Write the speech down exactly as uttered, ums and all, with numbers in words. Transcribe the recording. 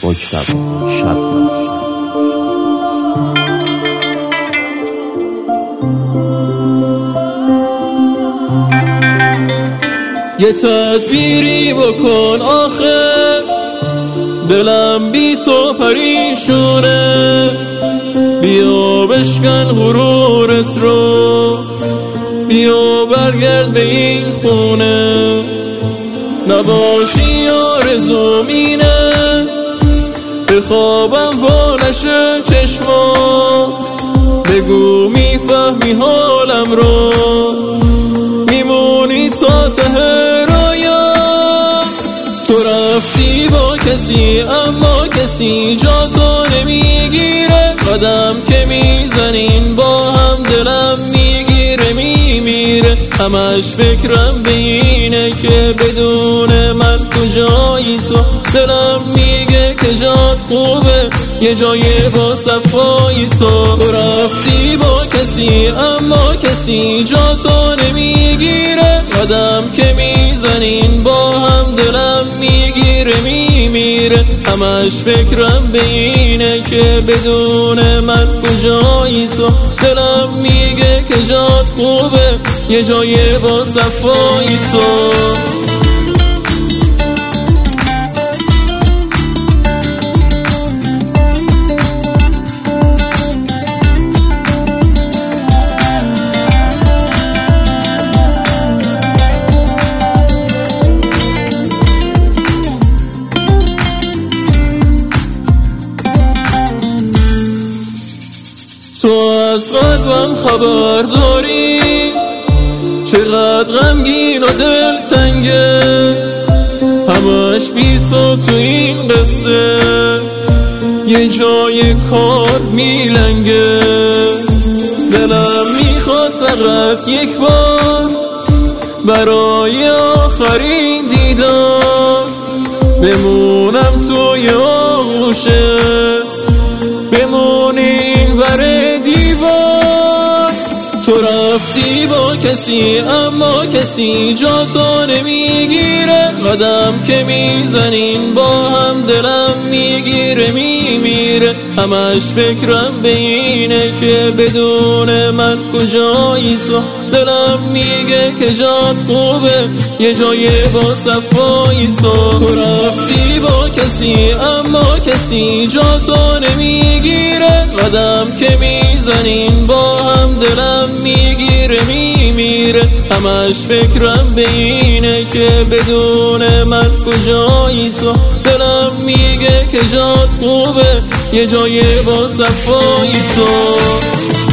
مجتبی شبناز. یه تدبیری بکن آخه، دلم بی تو پریشونه. بیا بشکن غرورت رو، بیا برگرد به این خونه. نباشی آرزوم اینه، به خوابم وا نشه چشما. بگو میفهمی حالم رو، میمونی تا ته رایا. تو رفتی با کسی اما کسی جا تو نمیگیره. قدم که میزنین با هم دلم میگیره میمیره. همش فکرم به اینه که بدون من کجایی تو. دلم میگه که جات خوبه، یه جای با صفایی تو. تو رفتی با کسی اما کسی جا تو نمیگیره. قدم که میزنین با هم دلم میگیره میمیره. همش فکرم به اینه که بدون من کجایی تو. دلم میگه که جات خوبه، یه جای با صفایی تو. تو از قلبم خبر داری، چقدر غمگین و دلتنگه. همش بی تو تو این قصه، یه جای کار میلنگه. دلم میخواد فقط یک بار برای آخرین دیدار بمونم توی آغوشت، بمونی این ور دیوار. تو رفتی با کسی اما کسی جا تو نمیگیره. قدم که میزنین با هم دلم میگیره میمیره. همش فکرم به اینه که بدون من کجایی تو. دلم میگه که جات خوبه، یه جای با صفایی تو. تو رفتی با کسی اما کسی جا تو نمیگیره. قدم که میزنین با هم دلم میگیره میمیره. همش فکرم به اینه که بدون من کجایی تو. دلم میگه که جات خوبه، یه جای با صفایی تو.